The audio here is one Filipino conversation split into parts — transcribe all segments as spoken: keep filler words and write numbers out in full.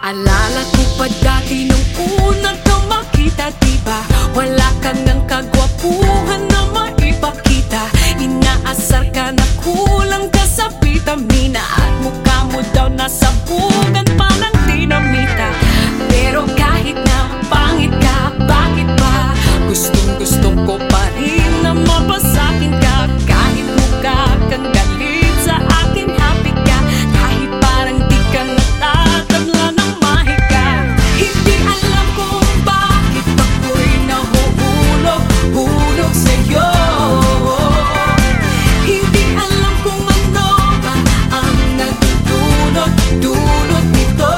Alala ko pa dati nung unang ka makita, diba? Wala kang ng kagwapuhan na maipakita. Inaasar ka na kulang ka sa vitamina, at mukha mo daw nasa bugan pa ng dinamita. Pero kahit na pangit ka, bakit ba? Gustong gusto ko pa rin na mapasakin ka. Kahit mukha kang galit sa akin, happy ka. Kahit parang di ka natatanla ng mahika. Hindi alam kung bakit ako'y nahuhulog, hulog sa'yo. Hindi alam kung ano ba ang nagdudulot, dulot nito.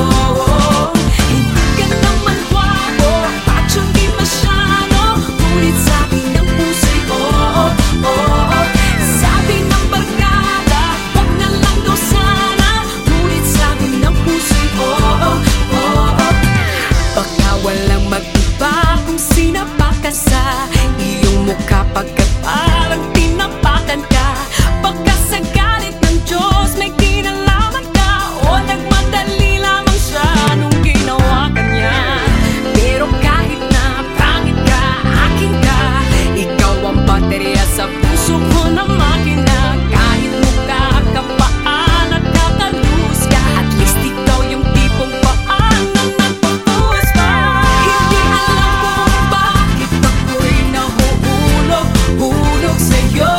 Hindi ka naman gwapo at hindi masyado, ngunit sabi ng puso'y oo, oo. Sabi ng barkada, wag na lang daw sana, ngunit sabi ng puso'y oo, oo. Baka walang mag-iba kung sinapa ka sa iyong mukha, pagkat parang tinapakan ka. Baka sa galit ng Diyos may kinalaman ka, o nagmadali lamang siya nung ginawa ka niya. Pero kahit na pangit ka, akin ka. Ikaw ang baterya sa puso ko na makina. Kahit mukha ka paan at kakalus ka, at least ikaw yung tipong paan na nagpapuhos pa. Hindi alam kung bakit ako'y nahuhulog, hulog sa'yo.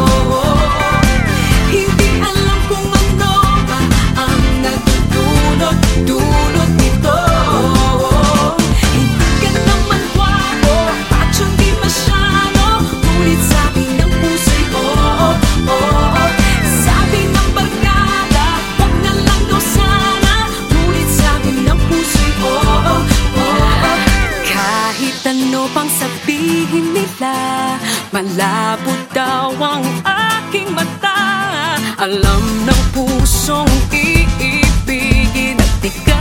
Hindi alam kung ano ba ang nagdudulot, dulot nito. Hindi ka naman gwapo at hindi masyado, ngunit sabi ng puso'y oo, oo. Sabi ng barkada, wag na lang daw sana, ngunit sabi ng puso'y oo, oo. Kahit ano pang sabihin nila, malabo daw ang aking mata. Alam ng pusong iibigin at di ka